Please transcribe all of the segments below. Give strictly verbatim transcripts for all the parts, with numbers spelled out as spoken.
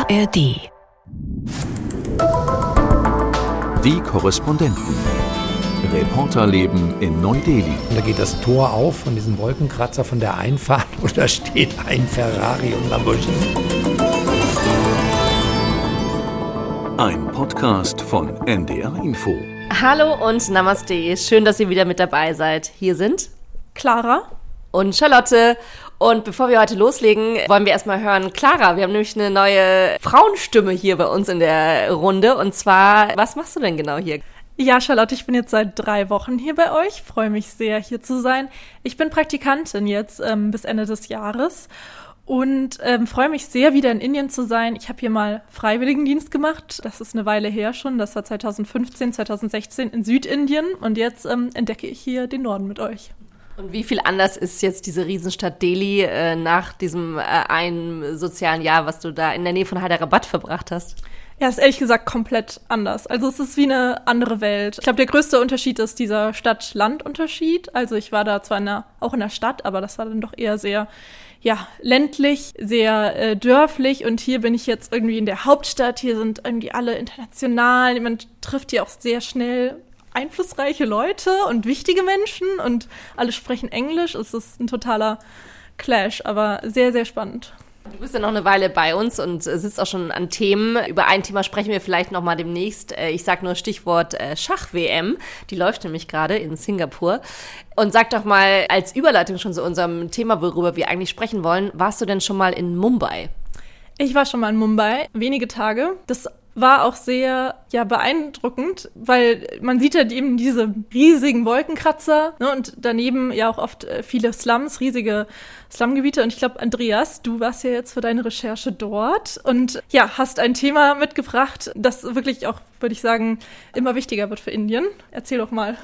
A R D. Die Korrespondenten. Reporterleben in Neu-Delhi. Da geht das Tor auf von diesem Wolkenkratzer von der Einfahrt und da steht ein Ferrari und Lamborghini. Ein Podcast von N D R Info. Hallo und Namaste. Schön, dass ihr wieder mit dabei seid. Hier sind Clara und Charlotte. Und bevor wir heute loslegen, wollen wir erstmal hören, Clara, wir haben nämlich eine neue Frauenstimme hier bei uns in der Runde. Und zwar, was machst du denn genau hier? Ja, Charlotte, ich bin jetzt seit drei Wochen hier bei euch. Freue mich sehr, hier zu sein. Ich bin Praktikantin jetzt ähm, bis Ende des Jahres und ähm, freue mich sehr, wieder in Indien zu sein. Ich habe hier mal Freiwilligendienst gemacht. Das ist eine Weile her schon. Das war zwanzig fünfzehn, zwanzig sechzehn in Südindien. Und jetzt ähm, entdecke ich hier den Norden mit euch. Und wie viel anders ist jetzt diese Riesenstadt Delhi äh, nach diesem äh, einen sozialen Jahr, was du da in der Nähe von Hyderabad verbracht hast? Ja, ist ehrlich gesagt komplett anders. Also es ist wie eine andere Welt. Ich glaube, der größte Unterschied ist dieser Stadt-Land-Unterschied. Also ich war da zwar in der, auch in der Stadt, aber das war dann doch eher sehr ja, ländlich, sehr äh, dörflich. Und hier bin ich jetzt irgendwie in der Hauptstadt. Hier sind irgendwie alle international. Man trifft hier auch sehr schnell einflussreiche Leute und wichtige Menschen und alle sprechen Englisch. Es ist ein totaler Clash, aber sehr, sehr spannend. Du bist ja noch eine Weile bei uns und sitzt auch schon an Themen. Über ein Thema sprechen wir vielleicht noch mal demnächst. Ich sage nur Stichwort Schach-W M. Die läuft nämlich gerade in Singapur. Und sag doch mal als Überleitung schon zu unserem Thema, worüber wir eigentlich sprechen wollen. Warst du denn schon mal in Mumbai? Ich war schon mal in Mumbai, wenige Tage. Das war auch sehr ja beeindruckend, weil man sieht ja eben diese riesigen Wolkenkratzer, ne, und daneben ja auch oft viele Slums, riesige Slumgebiete. Und ich glaube, Andreas, du warst ja jetzt für deine Recherche dort und ja, hast ein Thema mitgebracht, das wirklich auch, würde ich sagen, immer wichtiger wird für Indien. Erzähl doch mal.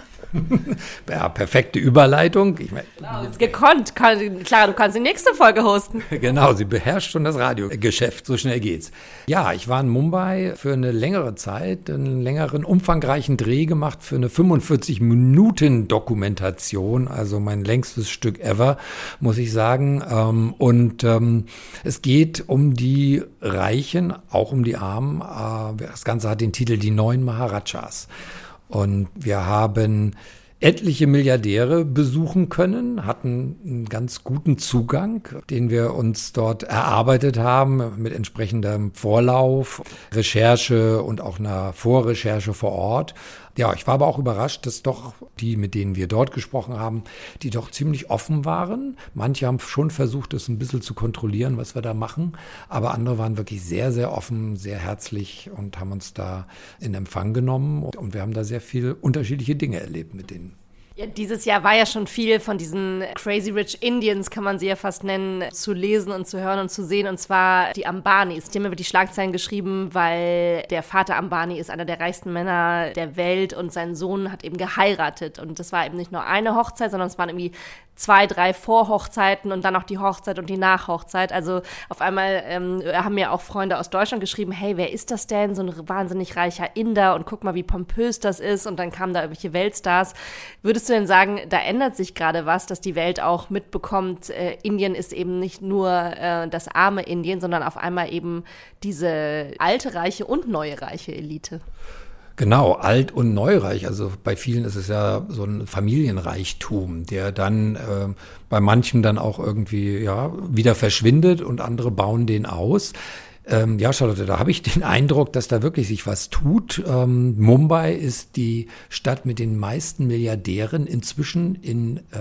Ja, perfekte Überleitung. Ich mein, genau, ist gekonnt. Klar, du kannst die nächste Folge hosten. Genau, sie beherrscht schon das Radiogeschäft, so schnell geht's. Ja, ich war in Mumbai für eine längere Zeit, einen längeren, umfangreichen Dreh gemacht für eine fünfundvierzig Minuten Dokumentation, also mein längstes Stück ever, muss ich sagen. Und es geht um die Reichen, auch um die Armen. Das Ganze hat den Titel Die neuen Maharajas. Und wir haben etliche Milliardäre besuchen können, hatten einen ganz guten Zugang, den wir uns dort erarbeitet haben mit entsprechendem Vorlauf, Recherche und auch einer Vorrecherche vor Ort. Ja, ich war aber auch überrascht, dass doch die, mit denen wir dort gesprochen haben, die doch ziemlich offen waren. Manche haben schon versucht, es ein bisschen zu kontrollieren, was wir da machen. Aber andere waren wirklich sehr, sehr offen, sehr herzlich und haben uns da in Empfang genommen. Und wir haben da sehr viele unterschiedliche Dinge erlebt mit denen. Ja, dieses Jahr war ja schon viel von diesen Crazy Rich Indians, kann man sie ja fast nennen, zu lesen und zu hören und zu sehen. Und zwar die Ambanis. Die haben über die Schlagzeilen geschrieben, weil der Vater Ambani ist einer der reichsten Männer der Welt und sein Sohn hat eben geheiratet. Und das war eben nicht nur eine Hochzeit, sondern es waren irgendwie zwei, drei Vorhochzeiten und dann noch die Hochzeit und die Nachhochzeit. Also auf einmal ähm, haben mir auch Freunde aus Deutschland geschrieben, hey, wer ist das denn? So ein wahnsinnig reicher Inder und guck mal, wie pompös das ist. Und dann kamen da irgendwelche Weltstars. Würdest du denn sagen, da ändert sich gerade was, dass die Welt auch mitbekommt, äh, Indien ist eben nicht nur äh, das arme Indien, sondern auf einmal eben diese alte, reiche und neue, reiche Elite? Genau, alt und neureich. Also bei vielen ist es ja so ein Familienreichtum, der dann äh, bei manchen dann auch irgendwie ja wieder verschwindet und andere bauen den aus. Ähm, ja, Charlotte, da habe ich den Eindruck, dass da wirklich sich was tut. Ähm, Mumbai ist die Stadt mit den meisten Milliardären inzwischen in äh,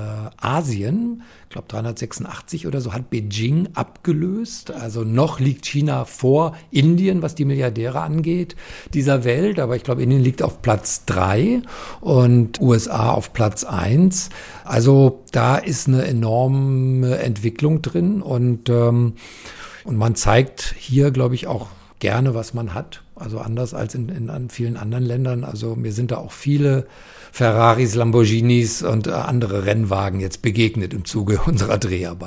Asien. Ich glaube dreihundertsechsundachtzig oder so hat Beijing abgelöst. Also noch liegt China vor Indien, was die Milliardäre angeht, dieser Welt. Aber ich glaube, Indien liegt auf Platz drei und U S A auf Platz eins. Also da ist eine enorme Entwicklung drin und ähm, Und man zeigt hier, glaube ich, auch gerne, was man hat. Also anders als in, in, in vielen anderen Ländern. Also mir sind da auch viele Ferraris, Lamborghinis und äh, andere Rennwagen jetzt begegnet im Zuge unserer Dreharbeiten.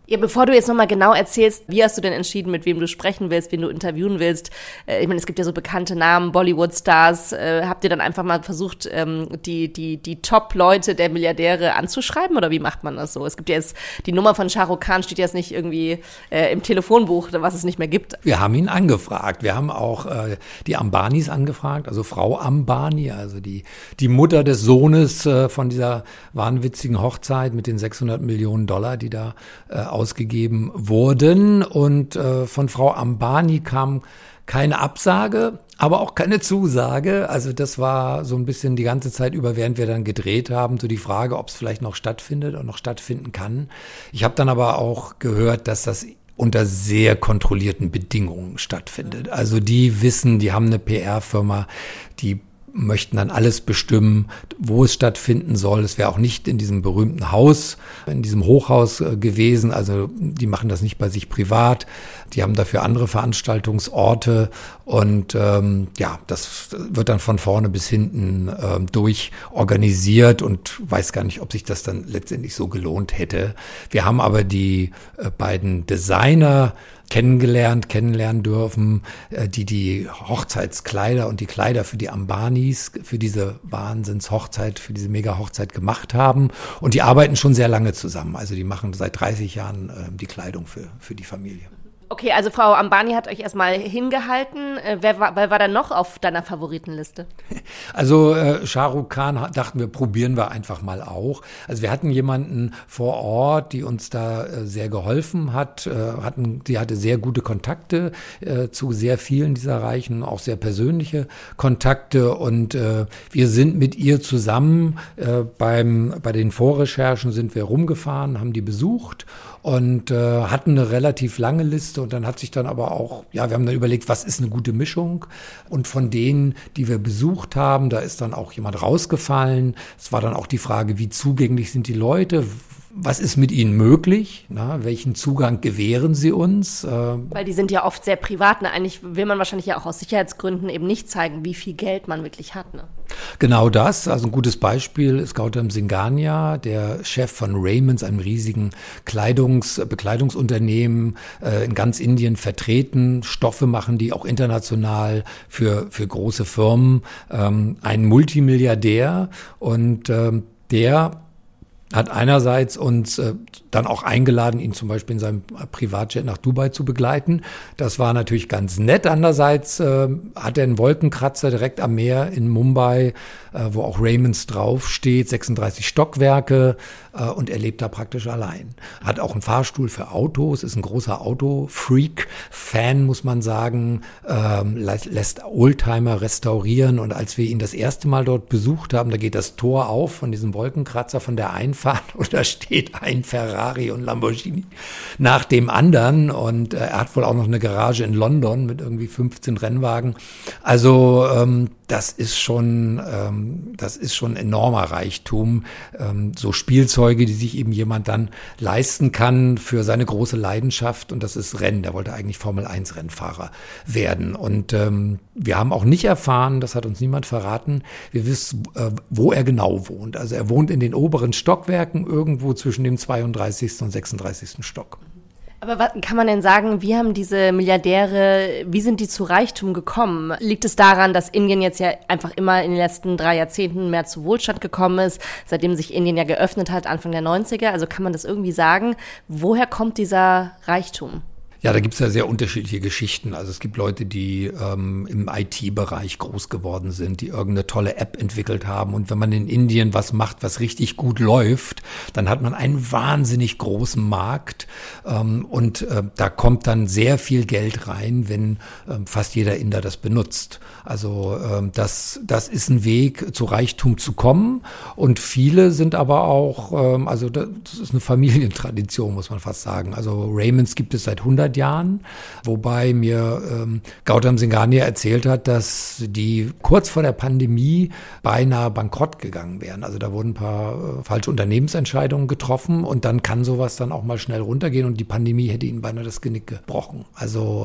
Ja, bevor du jetzt nochmal genau erzählst, wie hast du denn entschieden, mit wem du sprechen willst, wen du interviewen willst? Äh, ich meine, es gibt ja so bekannte Namen, Bollywood-Stars. Äh, habt ihr dann einfach mal versucht, ähm, die, die, die Top-Leute der Milliardäre anzuschreiben oder wie macht man das so? Es gibt ja jetzt, die Nummer von Shah Rukh Khan steht jetzt nicht irgendwie äh, im Telefonbuch, was es nicht mehr gibt. Wir haben ihn angefragt. Wir haben auch äh, die Ambanis angefragt, also Frau Ambani, also die, die Mutter des Sohnes äh, von dieser wahnwitzigen Hochzeit mit den sechshundert Millionen Dollar, die da äh, ausgegeben wurden. Und äh, von Frau Ambani kam keine Absage, aber auch keine Zusage. Also das war so ein bisschen die ganze Zeit über, während wir dann gedreht haben, so die Frage, ob es vielleicht noch stattfindet und noch stattfinden kann. Ich habe dann aber auch gehört, dass das unter sehr kontrollierten Bedingungen stattfindet. Also die wissen, die haben eine P R-Firma, die möchten dann alles bestimmen, wo es stattfinden soll. Es wäre auch nicht in diesem berühmten Haus, in diesem Hochhaus äh, gewesen. Also die machen das nicht bei sich privat. Die haben dafür andere Veranstaltungsorte. Und ähm, ja, das wird dann von vorne bis hinten ähm, durch organisiert und weiß gar nicht, ob sich das dann letztendlich so gelohnt hätte. Wir haben aber die äh, beiden Designer kennengelernt, kennenlernen dürfen, die die Hochzeitskleider und die Kleider für die Ambanis, für diese Wahnsinnshochzeit, für diese Mega-Hochzeit gemacht haben. Und die arbeiten schon sehr lange zusammen. Also die machen seit dreißig Jahren äh, die Kleidung für, für die Familie. Okay, also Frau Ambani hat euch erstmal hingehalten. Äh, wer, war, wer war denn noch auf deiner Favoritenliste? Also äh, Shah Rukh Khan dachten wir, probieren wir einfach mal auch. Also wir hatten jemanden vor Ort, die uns da äh, sehr geholfen hat. Äh, hatten, die hatte sehr gute Kontakte äh, zu sehr vielen dieser Reichen, auch sehr persönliche Kontakte. Und äh, wir sind mit ihr zusammen äh, beim bei den Vorrecherchen sind wir rumgefahren, haben die besucht und äh, hatten eine relativ lange Liste. Und dann hat sich dann aber auch, ja, wir haben dann überlegt, was ist eine gute Mischung? Und von denen, die wir besucht haben, da ist dann auch jemand rausgefallen. Es war dann auch die Frage, wie zugänglich sind die Leute? Was ist mit ihnen möglich? Na, welchen Zugang gewähren sie uns? Weil die sind ja oft sehr privat. Ne? Eigentlich will man wahrscheinlich ja auch aus Sicherheitsgründen eben nicht zeigen, wie viel Geld man wirklich hat. Ne? Genau das. Also ein gutes Beispiel ist Gautam Singhania, der Chef von Raymonds, einem riesigen Kleidungs-, Bekleidungsunternehmen äh, in ganz Indien vertreten. Stoffe machen die auch international für, für große Firmen. Ähm, ein Multimilliardär und ähm, der hat einerseits uns äh, dann auch eingeladen, ihn zum Beispiel in seinem Privatjet nach Dubai zu begleiten. Das war natürlich ganz nett. Andererseits äh, hat er einen Wolkenkratzer direkt am Meer in Mumbai, äh, wo auch Raymonds draufsteht, sechsunddreißig Stockwerke, äh, und er lebt da praktisch allein. Hat auch einen Fahrstuhl für Autos, ist ein großer Autofreak, Fan, muss man sagen, äh, lässt Oldtimer restaurieren. Und als wir ihn das erste Mal dort besucht haben, da geht das Tor auf von diesem Wolkenkratzer, von der Einfahrt, und da steht ein Ferrari und Lamborghini nach dem anderen. Und äh, er hat wohl auch noch eine Garage in London mit irgendwie fünfzehn Rennwagen. Also ähm, das ist schon, ähm, das ist schon enormer Reichtum. Ähm, so Spielzeuge, die sich eben jemand dann leisten kann für seine große Leidenschaft. Und das ist Rennen. Der wollte eigentlich Formel eins Rennfahrer werden. Und ähm, wir haben auch nicht erfahren, das hat uns niemand verraten, wir wissen, äh, wo er genau wohnt. Also er wohnt in den oberen Stockwerken, irgendwo zwischen dem zweiunddreißigsten und sechsunddreißigsten Stock. Aber was kann man denn sagen, wie haben diese Milliardäre, wie sind die zu Reichtum gekommen? Liegt es daran, dass Indien jetzt ja einfach immer in den letzten drei Jahrzehnten mehr zu Wohlstand gekommen ist, seitdem sich Indien ja geöffnet hat, Anfang der neunziger? Also kann man das irgendwie sagen? Woher kommt dieser Reichtum? Ja, da gibt's ja sehr unterschiedliche Geschichten. Also es gibt Leute, die ähm, im I T-Bereich groß geworden sind, die irgendeine tolle App entwickelt haben. Und wenn man in Indien was macht, was richtig gut läuft, dann hat man einen wahnsinnig großen Markt. Ähm, und äh, da kommt dann sehr viel Geld rein, wenn ähm, fast jeder Inder das benutzt. Also ähm, das, das ist ein Weg, zu Reichtum zu kommen. Und viele sind aber auch, ähm, also das ist eine Familientradition, muss man fast sagen. Also Raymonds gibt es seit hundert Jahren, wobei mir ähm, Gautam Singhania erzählt hat, dass die kurz vor der Pandemie beinahe bankrott gegangen wären. Also da wurden ein paar äh, falsche Unternehmensentscheidungen getroffen und dann kann sowas dann auch mal schnell runtergehen und die Pandemie hätte ihnen beinahe das Genick gebrochen. Also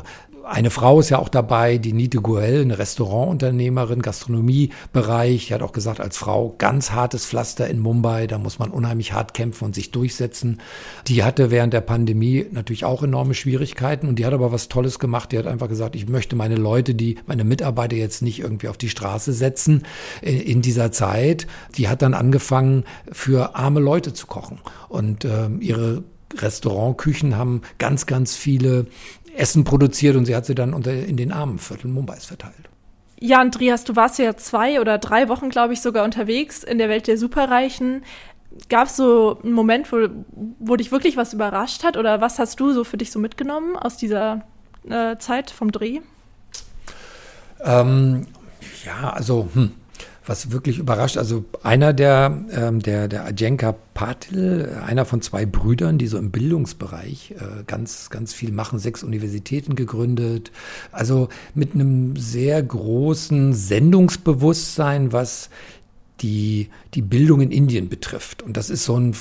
eine Frau ist ja auch dabei, die Nite Goel, eine Restaurantunternehmerin, Gastronomiebereich. Die hat auch gesagt, als Frau ganz hartes Pflaster in Mumbai, da muss man unheimlich hart kämpfen und sich durchsetzen. Die hatte während der Pandemie natürlich auch enorme Schwierigkeiten und die hat aber was Tolles gemacht. Die hat einfach gesagt, ich möchte meine Leute, die meine Mitarbeiter jetzt nicht irgendwie auf die Straße setzen in dieser Zeit. Die hat dann angefangen, für arme Leute zu kochen und äh, ihre Restaurantküchen haben ganz, ganz viele Essen produziert und sie hat sie dann unter, in den armen Vierteln Mumbais verteilt. Ja, Andreas, du warst ja zwei oder drei Wochen, glaube ich, sogar unterwegs in der Welt der Superreichen. Gab es so einen Moment, wo, wo dich wirklich was überrascht hat oder was hast du so für dich so mitgenommen aus dieser äh, Zeit vom Dreh? Ähm, ja, also hm. Was wirklich überrascht, also einer der, ähm, der, der Ajenka Patil, einer von zwei Brüdern, die so im Bildungsbereich äh, ganz, ganz viel machen, sechs Universitäten gegründet, also mit einem sehr großen Sendungsbewusstsein, was die, die Bildung in Indien betrifft. Und das ist so ein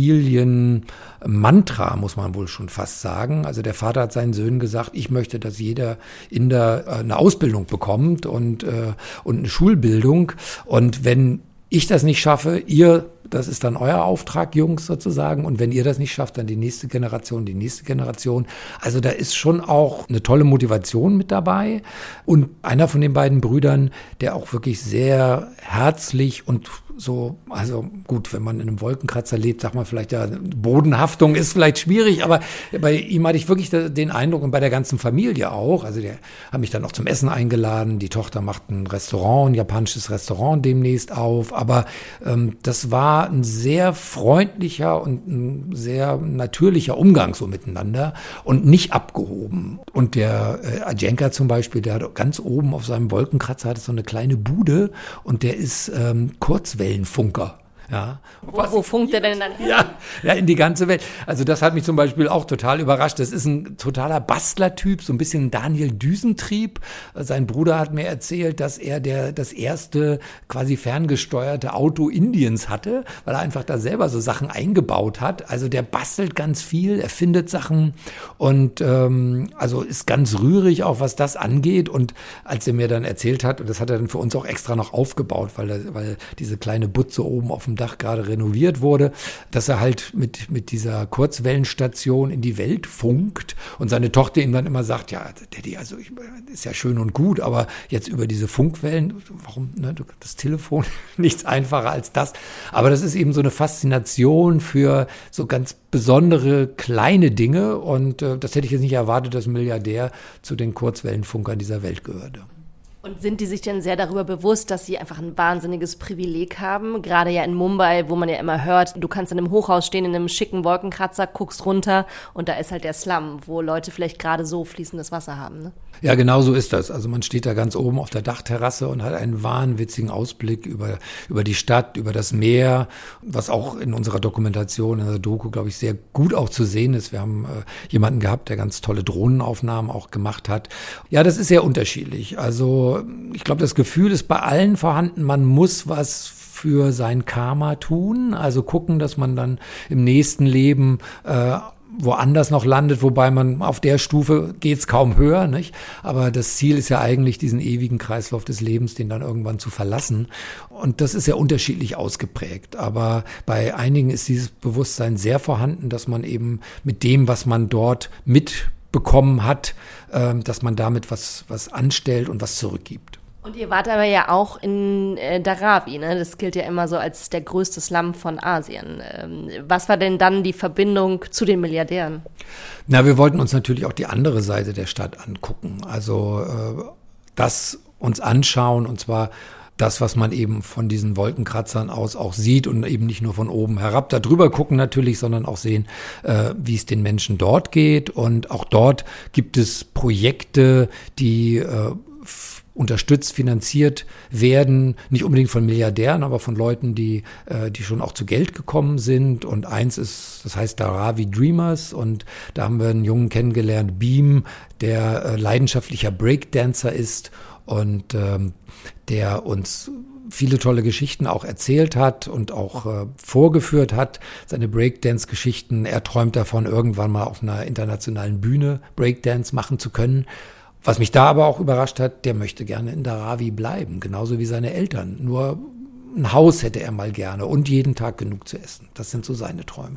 Familienmantra, muss man wohl schon fast sagen. Also der Vater hat seinen Söhnen gesagt, ich möchte, dass jeder Inder eine Ausbildung bekommt und, äh, und eine Schulbildung. Und wenn ich das nicht schaffe, ihr, das ist dann euer Auftrag, Jungs sozusagen. Und wenn ihr das nicht schafft, dann die nächste Generation, die nächste Generation. Also da ist schon auch eine tolle Motivation mit dabei. Und einer von den beiden Brüdern, der auch wirklich sehr herzlich und so, also gut, wenn man in einem Wolkenkratzer lebt, sagt man vielleicht, ja, Bodenhaftung ist vielleicht schwierig, aber bei ihm hatte ich wirklich den Eindruck und bei der ganzen Familie auch, also der hat mich dann auch zum Essen eingeladen, die Tochter macht ein Restaurant, ein japanisches Restaurant demnächst auf, aber ähm, das war ein sehr freundlicher und ein sehr natürlicher Umgang so miteinander und nicht abgehoben. Und der äh, Ajenka zum Beispiel, der hat ganz oben auf seinem Wolkenkratzer hatte so eine kleine Bude und der ist ähm, Kurzwellenfunker. Ja. Wo, wo funkt er denn dann hin? Ja, ja, in die ganze Welt. Also das hat mich zum Beispiel auch total überrascht. Das ist ein totaler Bastlertyp, so ein bisschen Daniel Düsentrieb. Sein Bruder hat mir erzählt, dass er der das erste quasi ferngesteuerte Auto Indiens hatte, weil er einfach da selber so Sachen eingebaut hat. Also der bastelt ganz viel, er findet Sachen und ähm, also ist ganz rührig auch, was das angeht. Und als er mir dann erzählt hat, und das hat er dann für uns auch extra noch aufgebaut, weil, er, weil diese kleine Butze oben auf dem Dach gerade renoviert wurde, dass er halt mit, mit dieser Kurzwellenstation in die Welt funkt und seine Tochter ihm dann immer sagt, ja, Daddy, also ich, ist ja schön und gut, aber jetzt über diese Funkwellen, warum, ne, das Telefon, nichts einfacher als das. Aber das ist eben so eine Faszination für so ganz besondere kleine Dinge und äh, das hätte ich jetzt nicht erwartet, dass ein Milliardär zu den Kurzwellenfunkern dieser Welt gehörte. Und sind die sich denn sehr darüber bewusst, dass sie einfach ein wahnsinniges Privileg haben? Gerade ja in Mumbai, wo man ja immer hört, du kannst in einem Hochhaus stehen, in einem schicken Wolkenkratzer, guckst runter und da ist halt der Slum, wo Leute vielleicht gerade so fließendes Wasser haben, ne? Ja, genau so ist das. Also man steht da ganz oben auf der Dachterrasse und hat einen wahnwitzigen Ausblick über, über die Stadt, über das Meer, was auch in unserer Dokumentation, in der Doku, glaube ich, sehr gut auch zu sehen ist. Wir haben äh, jemanden gehabt, der ganz tolle Drohnenaufnahmen auch gemacht hat. Ja, das ist sehr unterschiedlich. Also ich glaube, das Gefühl ist bei allen vorhanden, man muss was für sein Karma tun, also gucken, dass man dann im nächsten Leben äh, woanders noch landet, wobei man auf der Stufe geht's kaum höher, nicht? Aber das Ziel ist ja eigentlich, diesen ewigen Kreislauf des Lebens, den dann irgendwann zu verlassen. Und das ist ja unterschiedlich ausgeprägt. Aber bei einigen ist dieses Bewusstsein sehr vorhanden, dass man eben mit dem, was man dort mitbekommen hat, äh, dass man damit was, was anstellt und was zurückgibt. Und ihr wart aber ja auch in äh, Dharavi, ne? Das gilt ja immer so als der größte Slum von Asien. Ähm, was war denn dann die Verbindung zu den Milliardären? Na, wir wollten uns natürlich auch die andere Seite der Stadt angucken. Also äh, das uns anschauen und zwar das, was man eben von diesen Wolkenkratzern aus auch sieht und eben nicht nur von oben herab da drüber gucken natürlich, sondern auch sehen, äh, wie es den Menschen dort geht. Und auch dort gibt es Projekte, die äh, unterstützt, finanziert werden, nicht unbedingt von Milliardären, aber von Leuten, die äh, die schon auch zu Geld gekommen sind. Und eins ist, das heißt Dharavi Dreamers, und da haben wir einen Jungen kennengelernt, Beam, der äh, leidenschaftlicher Breakdancer ist und ähm, der uns viele tolle Geschichten auch erzählt hat und auch äh, vorgeführt hat, seine Breakdance-Geschichten. Er träumt davon, irgendwann mal auf einer internationalen Bühne Breakdance machen zu können. Was mich da aber auch überrascht hat, der möchte gerne in Dharavi bleiben, genauso wie seine Eltern. Nur ein Haus hätte er mal gerne und jeden Tag genug zu essen. Das sind so seine Träume.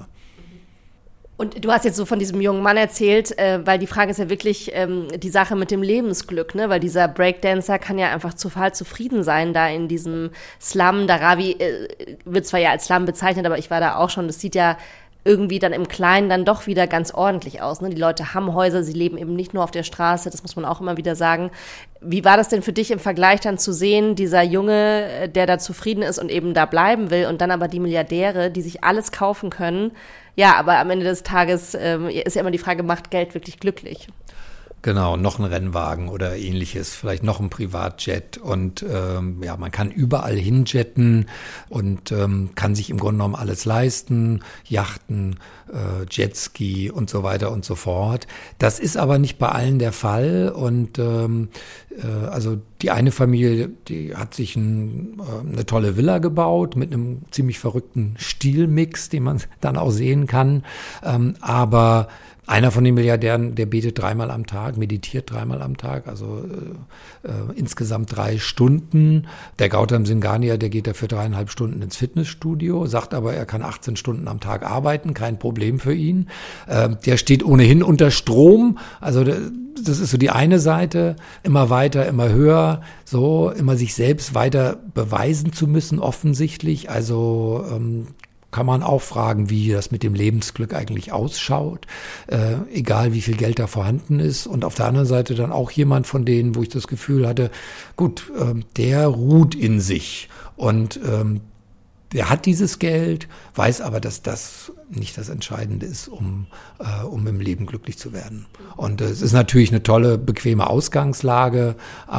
Und du hast jetzt so von diesem jungen Mann erzählt, äh, weil die Frage ist ja wirklich ähm, die Sache mit dem Lebensglück, ne? Weil dieser Breakdancer kann ja einfach total zufrieden sein da in diesem Slum. Dharavi äh, wird zwar ja als Slum bezeichnet, aber ich war da auch schon. Das sieht ja irgendwie dann im Kleinen dann doch wieder ganz ordentlich aus, ne? Die Leute haben Häuser, sie leben eben nicht nur auf der Straße, das muss man auch immer wieder sagen. Wie war das denn für dich im Vergleich dann zu sehen, dieser Junge, der da zufrieden ist und eben da bleiben will und dann aber die Milliardäre, die sich alles kaufen können? Ja, aber am Ende des Tages ähm, ist ja immer die Frage, macht Geld wirklich glücklich? Genau, noch ein Rennwagen oder ähnliches, vielleicht noch ein Privatjet und ähm, ja, man kann überall hinjetten und ähm, kann sich im Grunde genommen alles leisten, Yachten, äh, Jetski und so weiter und so fort. Das ist aber nicht bei allen der Fall und ähm, äh, also die eine Familie, die hat sich ein, äh, eine tolle Villa gebaut mit einem ziemlich verrückten Stilmix, den man dann auch sehen kann, ähm, aber einer von den Milliardären, der betet dreimal am Tag, meditiert dreimal am Tag, also äh, äh, insgesamt drei Stunden. Der Gautam Singhania, der geht dafür dreieinhalb Stunden ins Fitnessstudio, sagt aber, er kann achtzehn Stunden am Tag arbeiten, kein Problem für ihn. Äh, der steht ohnehin unter Strom, also das ist so die eine Seite, immer weiter, immer höher, so immer sich selbst weiter beweisen zu müssen, offensichtlich, also ähm, kann man auch fragen, wie das mit dem Lebensglück eigentlich ausschaut, äh, egal wie viel Geld da vorhanden ist. Und auf der anderen Seite dann auch jemand von denen, wo ich das Gefühl hatte, gut, äh, der ruht in sich und ähm, der hat dieses Geld, weiß aber, dass das nicht das Entscheidende ist, um, äh, um im Leben glücklich zu werden. Und äh, es ist natürlich eine tolle, bequeme Ausgangslage,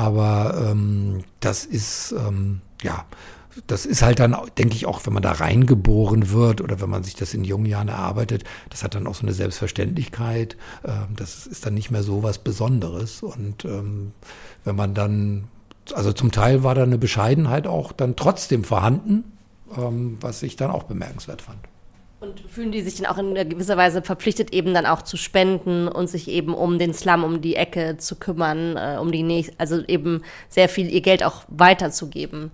aber ähm, das ist, ähm, ja, das ist halt dann, denke ich, auch, wenn man da reingeboren wird oder wenn man sich das in jungen Jahren erarbeitet, das hat dann auch so eine Selbstverständlichkeit. Ähm, das ist dann nicht mehr so was Besonderes. Und ähm, wenn man dann, also zum Teil war da eine Bescheidenheit auch dann trotzdem vorhanden, ähm, was ich dann auch bemerkenswert fand. Und fühlen die sich dann auch in gewisser Weise verpflichtet, eben dann auch zu spenden und sich eben um den Slum, um die Ecke zu kümmern, äh, um die nächste, also eben sehr viel ihr Geld auch weiterzugeben?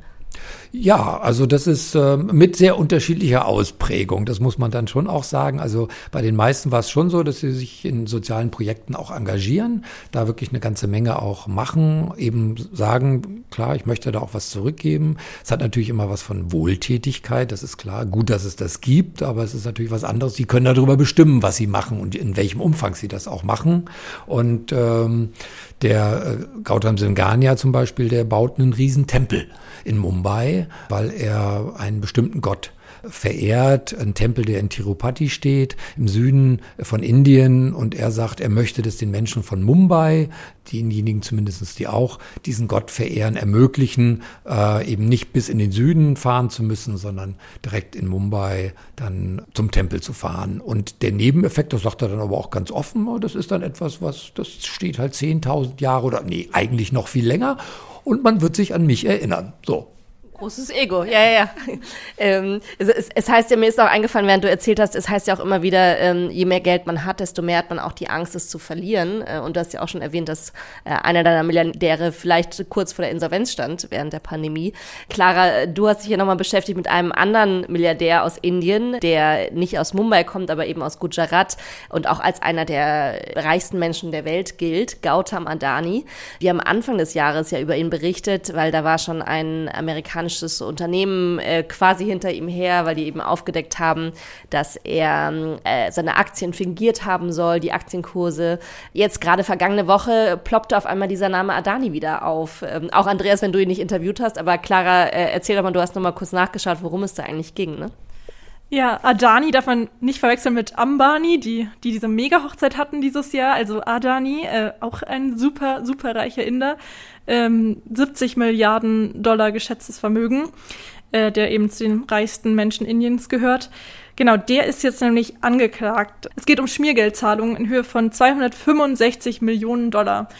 Ja, also das ist äh, mit sehr unterschiedlicher Ausprägung, das muss man dann schon auch sagen. Also bei den meisten war es schon so, dass sie sich in sozialen Projekten auch engagieren, da wirklich eine ganze Menge auch machen, eben sagen, klar, ich möchte da auch was zurückgeben. Es hat natürlich immer was von Wohltätigkeit, das ist klar, gut, dass es das gibt, aber es ist natürlich was anderes. Sie können darüber bestimmen, was sie machen und in welchem Umfang sie das auch machen. Und ähm, der äh, Gautam Singhania zum Beispiel, der baut einen riesen Tempel in Mumbai, weil er einen bestimmten Gott verehrt, ein Tempel, der in Tirupati steht, im Süden von Indien, und er sagt, er möchte das den Menschen von Mumbai, denjenigen zumindest, die auch diesen Gott verehren, ermöglichen, äh, eben nicht bis in den Süden fahren zu müssen, sondern direkt in Mumbai dann zum Tempel zu fahren. Und der Nebeneffekt, das sagt er dann aber auch ganz offen, das ist dann etwas, was, das steht halt zehntausend Jahre oder nee, eigentlich noch viel länger, und man wird sich an mich erinnern. So. Großes Ego, ja, ja, ja. ähm, es, es heißt ja, mir ist auch eingefallen, während du erzählt hast, es heißt ja auch immer wieder, ähm, je mehr Geld man hat, desto mehr hat man auch die Angst, es zu verlieren. Äh, und du hast ja auch schon erwähnt, dass äh, einer deiner Milliardäre vielleicht kurz vor der Insolvenz stand während der Pandemie. Clara, du hast dich ja nochmal beschäftigt mit einem anderen Milliardär aus Indien, der nicht aus Mumbai kommt, aber eben aus Gujarat und auch als einer der reichsten Menschen der Welt gilt, Gautam Adani. Wir haben Anfang des Jahres ja über ihn berichtet, weil da war schon ein amerikanisches Unternehmen äh, quasi hinter ihm her, weil die eben aufgedeckt haben, dass er äh, seine Aktien fingiert haben soll, die Aktienkurse. Jetzt gerade vergangene Woche ploppte auf einmal dieser Name Adani wieder auf. Ähm, auch Andreas, wenn du ihn nicht interviewt hast, aber Clara, äh, erzähl doch mal, du hast noch mal kurz nachgeschaut, worum es da eigentlich ging, ne? Ja, Adani darf man nicht verwechseln mit Ambani, die, die diese Mega-Hochzeit hatten dieses Jahr. Also Adani, äh, auch ein super, super reicher Inder, ähm, siebzig Milliarden Dollar geschätztes Vermögen, äh, der eben zu den reichsten Menschen Indiens gehört. Genau, der ist jetzt nämlich angeklagt. Es geht um Schmiergeldzahlungen in Höhe von zweihundertfünfundsechzig Millionen Dollar.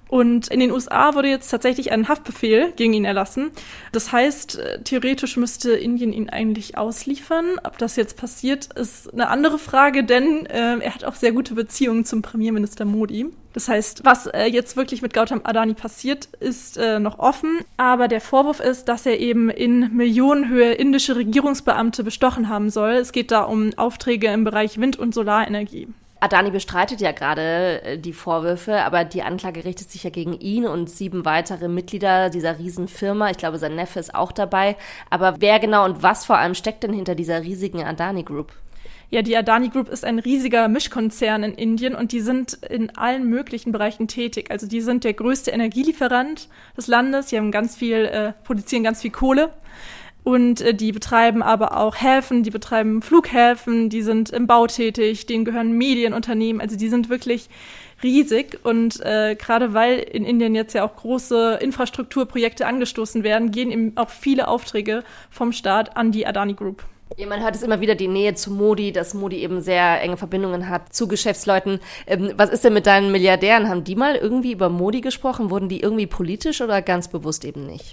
Und in den U S A wurde jetzt tatsächlich ein Haftbefehl gegen ihn erlassen. Das heißt, theoretisch müsste Indien ihn eigentlich ausliefern. Ob das jetzt passiert, ist eine andere Frage, denn äh, er hat auch sehr gute Beziehungen zum Premierminister Modi. Das heißt, was äh, jetzt wirklich mit Gautam Adani passiert, ist äh, noch offen. Aber der Vorwurf ist, dass er eben in Millionenhöhe indische Regierungsbeamte bestochen haben soll. Es geht da um Aufträge im Bereich Wind- und Solarenergie. Adani bestreitet ja gerade die Vorwürfe, aber die Anklage richtet sich ja gegen ihn und sieben weitere Mitglieder dieser Riesenfirma. Ich glaube, sein Neffe ist auch dabei. Aber wer genau und was vor allem steckt denn hinter dieser riesigen Adani Group? Ja, die Adani Group ist ein riesiger Mischkonzern in Indien und die sind in allen möglichen Bereichen tätig. Also die sind der größte Energielieferant des Landes. Die haben ganz viel, äh, produzieren ganz viel Kohle. Und äh, die betreiben aber auch Häfen, die betreiben Flughäfen, die sind im Bau tätig, denen gehören Medienunternehmen, also die sind wirklich riesig. Und äh, gerade weil in Indien jetzt ja auch große Infrastrukturprojekte angestoßen werden, gehen eben auch viele Aufträge vom Staat an die Adani Group. Ja, man hört es immer wieder, die Nähe zu Modi, dass Modi eben sehr enge Verbindungen hat zu Geschäftsleuten. Ähm, was ist denn mit deinen Milliardären? Haben die mal irgendwie über Modi gesprochen? Wurden die irgendwie politisch oder ganz bewusst eben nicht?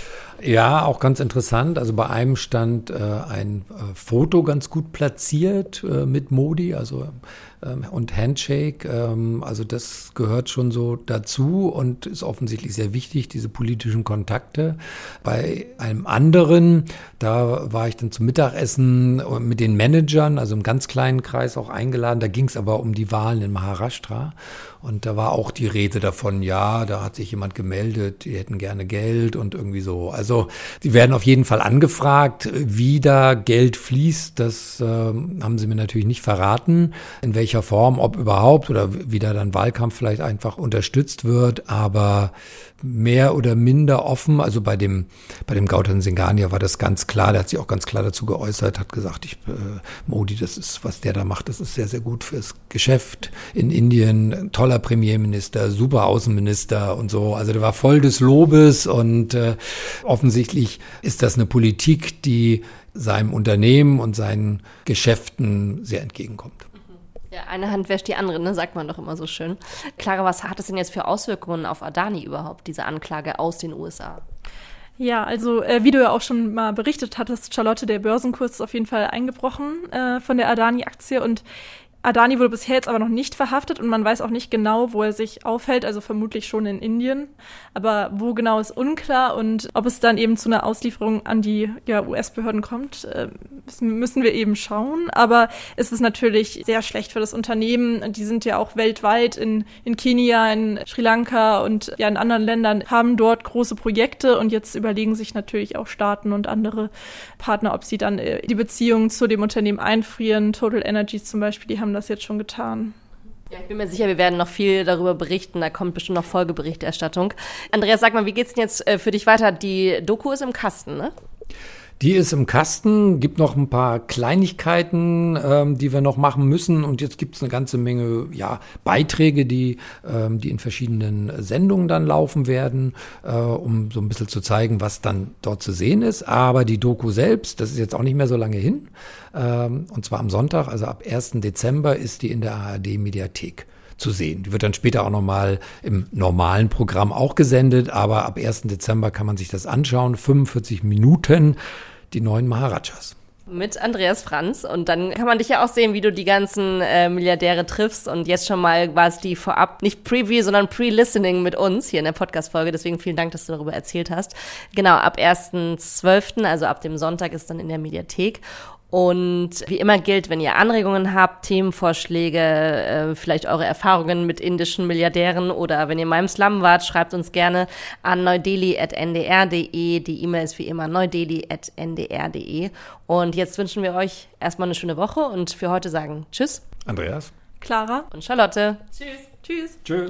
Ja, auch ganz interessant. Also bei einem stand äh, ein äh, Foto ganz gut platziert äh, mit Modi, also ähm, und Handshake. Ähm, also das gehört schon so dazu und ist offensichtlich sehr wichtig, diese politischen Kontakte. Bei einem anderen, da war ich dann zum Mittagessen mit den Managern, also im ganz kleinen Kreis auch eingeladen. Da ging es aber um die Wahlen in Maharashtra. Und da war auch die Rede davon, ja, da hat sich jemand gemeldet, die hätten gerne Geld und irgendwie so. Also die werden auf jeden Fall angefragt, wie da Geld fließt. Das äh, haben sie mir natürlich nicht verraten, in welcher Form, ob überhaupt oder wie da dann Wahlkampf vielleicht einfach unterstützt wird. Aber mehr oder minder offen, also bei dem bei dem Gautam Singhania war das ganz klar, der hat sich auch ganz klar dazu geäußert, hat gesagt, ich äh, Modi, das ist, was der da macht, das ist sehr, sehr gut fürs Geschäft in Indien, toller Premierminister, super Außenminister und so, also der war voll des Lobes und äh, offensichtlich ist das eine Politik, die seinem Unternehmen und seinen Geschäften sehr entgegenkommt. Ja, eine Hand wäscht die andere, ne, sagt man doch immer so schön. Clara, was hat es denn jetzt für Auswirkungen auf Adani überhaupt, diese Anklage aus den U S A? Ja, also äh, wie du ja auch schon mal berichtet hattest, Charlotte, der Börsenkurs ist auf jeden Fall eingebrochen äh, von der Adani-Aktie und Adani wurde bisher jetzt aber noch nicht verhaftet und man weiß auch nicht genau, wo er sich aufhält, also vermutlich schon in Indien. Aber wo genau ist unklar und ob es dann eben zu einer Auslieferung an die ja, U S-Behörden kommt, äh, müssen wir eben schauen. Aber es ist natürlich sehr schlecht für das Unternehmen. Die sind ja auch weltweit in, in Kenia, in Sri Lanka und ja in anderen Ländern, haben dort große Projekte und jetzt überlegen sich natürlich auch Staaten und andere Partner, ob sie dann äh, die Beziehungen zu dem Unternehmen einfrieren. Total Energies zum Beispiel, die haben das jetzt schon getan. Ja, ich bin mir sicher, wir werden noch viel darüber berichten. Da kommt bestimmt noch Folgeberichterstattung. Andreas, sag mal, wie geht's denn jetzt äh, für dich weiter? Die Doku ist im Kasten, ne? Die ist im Kasten, gibt noch ein paar Kleinigkeiten, ähm, die wir noch machen müssen. Und jetzt gibt es eine ganze Menge ja, Beiträge, die, ähm, die in verschiedenen Sendungen dann laufen werden, äh, um so ein bisschen zu zeigen, was dann dort zu sehen ist. Aber die Doku selbst, das ist jetzt auch nicht mehr so lange hin. Ähm, und zwar am Sonntag, also ab ersten Dezember, ist die in der A R D-Mediathek zu sehen. Die wird dann später auch nochmal im normalen Programm auch gesendet, aber ab ersten Dezember kann man sich das anschauen. fünfundvierzig Minuten, die neuen Maharajas. Mit Andreas Franz. Und dann kann man dich ja auch sehen, wie du die ganzen äh, Milliardäre triffst. Und jetzt schon mal war es die vorab, nicht Preview, sondern Pre-Listening mit uns hier in der Podcast-Folge. Deswegen vielen Dank, dass du darüber erzählt hast. Genau, ab ersten zwölften, also ab dem Sonntag, ist dann in der Mediathek. Und wie immer gilt, wenn ihr Anregungen habt, Themenvorschläge, äh, vielleicht eure Erfahrungen mit indischen Milliardären oder wenn ihr mal im Slum wart, schreibt uns gerne an neudeli at n d r punkt d e. Die E-Mail ist wie immer neudeli at n d r punkt d e. Und jetzt wünschen wir euch erstmal eine schöne Woche und für heute sagen Tschüss. Andreas. Clara. Und Charlotte. Tschüss. Tschüss. Tschüss.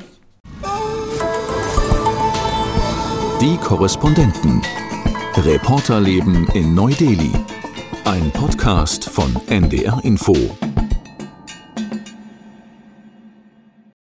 Die Korrespondenten. Reporterleben in Neu-Delhi. Ein Podcast von N D R Info.